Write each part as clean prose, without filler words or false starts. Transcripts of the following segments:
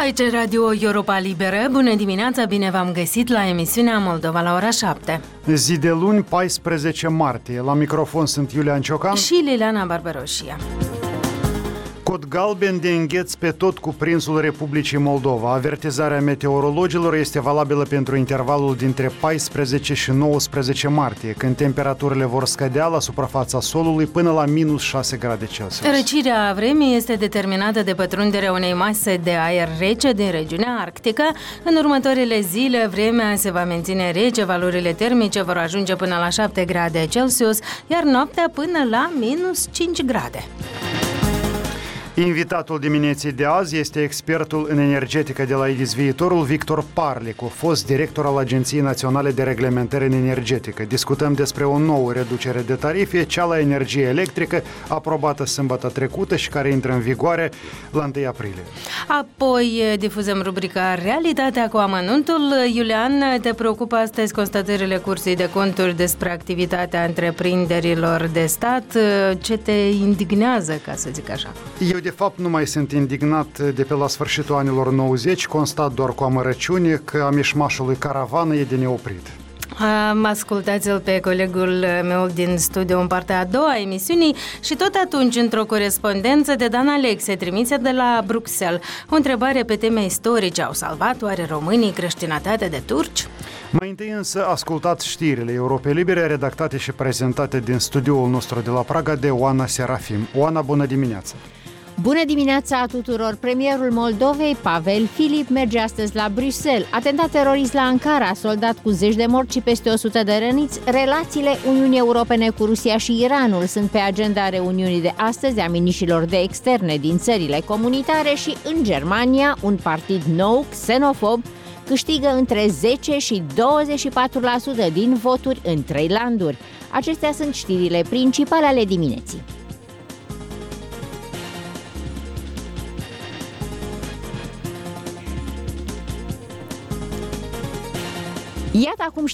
Aici Radio Europa Liberă. Bună dimineața, bine v-am găsit la emisiunea Moldova la ora 7. Zi de luni, 14 martie. La microfon sunt Iulian Ciocan și Liliana Barbaroșia. Cod galben de îngheț pe tot cuprinsul Republicii Moldova. Avertizarea meteorologilor este valabilă pentru intervalul dintre 14 și 19 martie, când temperaturile vor scădea la suprafața solului până la minus 6 grade Celsius. Răcirea vremii este determinată de pătrunderea unei mase de aer rece din regiunea arctică. În următoarele zile, vremea se va menține rece, valorile termice vor ajunge până la 7 grade Celsius, iar noaptea până la minus 5 grade. Invitatul dimineții de azi este expertul în energetică de la IDIS Viitorul, Victor Parlicu, fost director al Agenției Naționale de Reglementare în Energetică. Discutăm despre o nouă reducere de tarife, cea la energie electrică, aprobată sâmbătă trecută și care intră în vigoare la 1 aprilie. Apoi difuzăm rubrica Realitatea cu amănuntul. Iulian, te preocupă astăzi constatările Cursii de Conturi despre activitatea întreprinderilor de stat? Ce te indignează, ca să zic așa? Eu, de fapt, nu mai sunt indignat de pe la sfârșitul anilor 90, constat doar cu amărăciune că a mișmașului Caravană e de neoprit. Ascultați-l pe colegul meu din studio în partea a doua a emisiunii și tot atunci într-o corespondență de Dan Alexe trimisă de la Bruxelles. O întrebare pe teme istorice: au salvat oare românii creștinătatea de turci? Mai întâi însă ascultați știrile Europei Libere, redactate și prezentate din studioul nostru de la Praga de Oana Serafim. Oana, bună dimineața! Bună dimineața tuturor! Premierul Moldovei, Pavel Filip, merge astăzi la Bruxelles. Atentat terorist la Ankara, soldat cu 10 de morți și peste 100 de răniți. Relațiile Uniunii Europene cu Rusia și Iranul sunt pe agenda reuniunii de astăzi a miniștrilor de externe din țările comunitare și în Germania un partid nou, xenofob, câștigă între 10 și 24% din voturi în 3 landuri. Acestea sunt știrile principale ale dimineții. Iată acum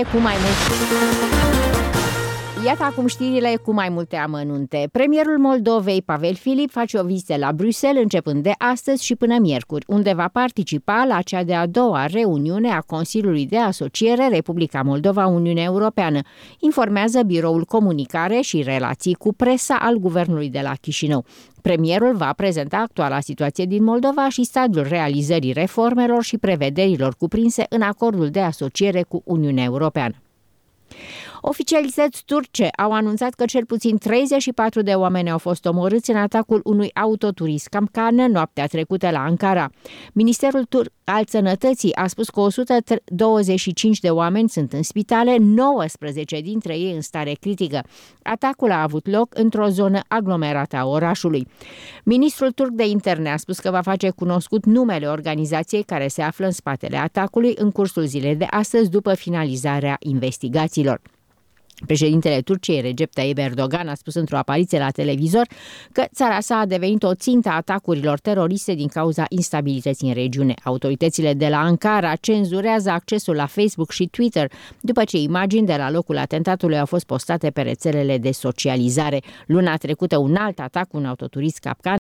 știrile cu mai multe amănunte. Premierul Moldovei, Pavel Filip, face o vizită la Bruxelles începând de astăzi și până miercuri, unde va participa la cea de-a doua reuniune a Consiliului de Asociere Republica Moldova-Uniunea Europeană, informează Biroul Comunicare și Relații cu Presa al Guvernului de la Chișinău. Premierul va prezenta actuala situație din Moldova și stadiul realizării reformelor și prevederilor cuprinse în acordul de asociere cu Uniunea Europeană. Oficialități turce au anunțat că cel puțin 34 de oameni au fost omorâți în atacul unui autoturist Camcană noaptea trecută la Ankara. Ministerul turc al Sănătății a spus că 125 de oameni sunt în spitale, 19 dintre ei în stare critică. Atacul a avut loc într-o zonă aglomerată a orașului. Ministrul turc de interne a spus că va face cunoscut numele organizației care se află în spatele atacului în cursul zilei de astăzi, după finalizarea investigațiilor. Președintele Turciei, Recep Tayyip Erdogan, a spus într-o apariție la televizor că țara sa a devenit o țintă a atacurilor teroriste din cauza instabilității în regiune. Autoritățile de la Ankara cenzurează accesul la Facebook și Twitter după ce imagini de la locul atentatului au fost postate pe rețelele de socializare. Luna trecută, un alt atac, un autoturist capcan,